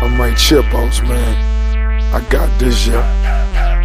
I'm right Chipos, man. I got this, yeah.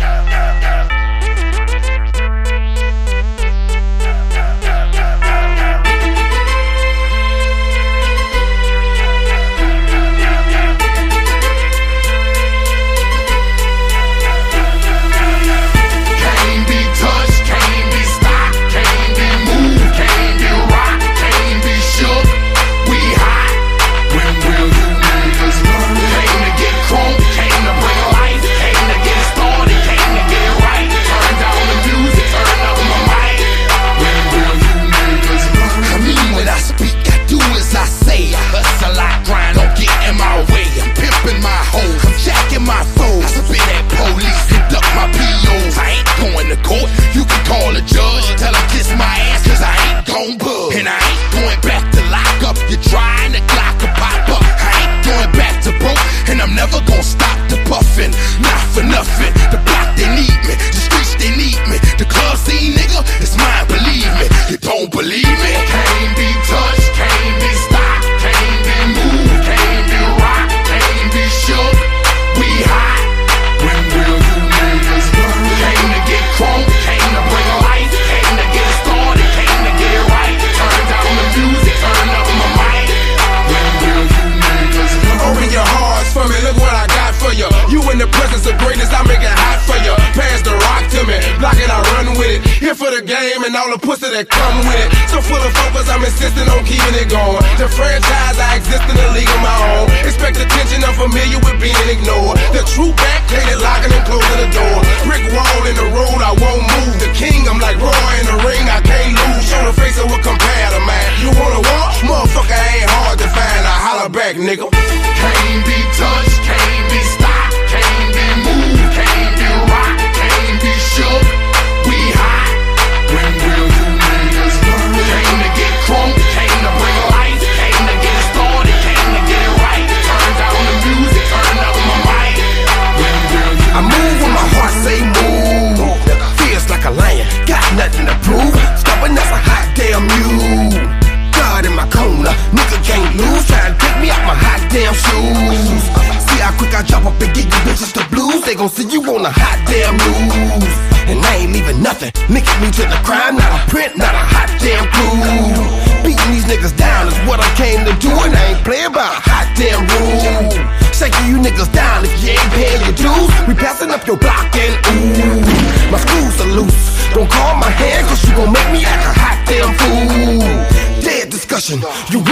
For the game and all the pussy that come with it. So full of focus, I'm insisting on keeping it going. The franchise, I exist in a league of my own. Expect attention, I'm familiar with being ignored. The true back, hated locking and closing the door. Brick wall in the road, I won't move. The king, I'm like Roy in the ring, I can't lose. Show the face of a competitor, man. You wanna walk? Motherfucker ain't hard to find. I holler back, nigga. Can't be touched, can't be stopped, can't be moved, can't be rocked, can't be shook. We hot. When will you niggas learn? Came to get crunk, came to bring life, came to get started, came to get it right. Turn down the music, turn up my mic. When will you I move when my heart say move. Feels like a lion, got nothing to prove. Stubborn as a hot damn mule. God in my corner, nigga can't lose. Trying to take me out my hot damn shoes. See how quick I drop up and get you bitches the blues. They gon' see you on a hot damn news. And I ain't leaving nothing. Linking me to the crime, not a print, not a hot damn clue. Beating these niggas down is what I came to do, and I ain't playing by a hot damn rule. Shaking you niggas down if you ain't paying your dues. We passing up your block and ooh, my screws are loose. Don't call my hand, cause you gon' make me act a hot damn fool. Dead discussion, you